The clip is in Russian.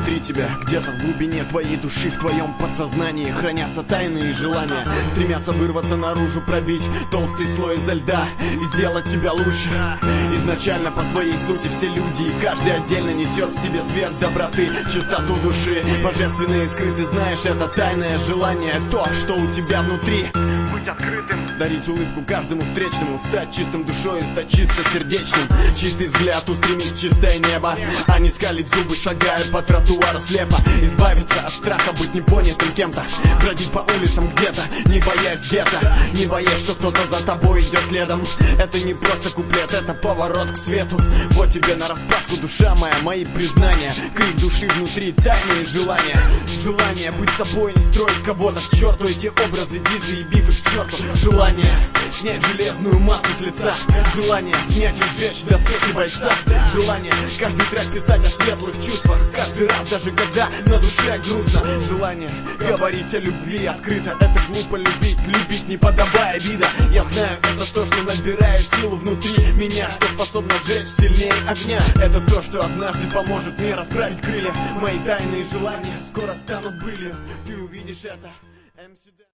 внутри тебя, где-то в глубине твоей души, в твоем подсознании хранятся тайные желания, стремятся вырваться наружу, пробить толстый слой изо льда и сделать тебя лучше. Изначально по своей сути все люди, и каждый отдельно несет в себе свет доброты, чистоту души, божественные искры. Ты знаешь, это тайное желание, то, что у тебя внутри. Быть открытым, дарить улыбку каждому встречному, стать чистым душой, стать чисто сердечным. Чистый взгляд устремить чистое небо, а не скалить зубы, шагая по тротуару слепо. Избавиться от страха быть непонятым кем-то, бродить по улицам где-то, не боясь гетто, не боясь, что кто-то за тобой идет следом. Это не просто куплет, это поворот к свету. Вот тебе нараспашку, душа моя, мои признания, крик души внутри, тайные желания. Желание быть собой, не строить кого-то к черту, эти образы дизы и бифы к черту. Желание снять железную маску с лица, желание снять и сжечь доспехи бойца. Желание каждый трек писать о светлых чувствах, каждый раз, даже когда на душе грустно. Желание говорить о любви открыто, это глупо любить, любить не подобая вида. Я знаю, это то, что набирает силу внутри меня, что способно сжечь сильнее огня. Это то, что однажды поможет мне расправить крылья. Мои тайные желания скоро станут былью, ты увидишь это.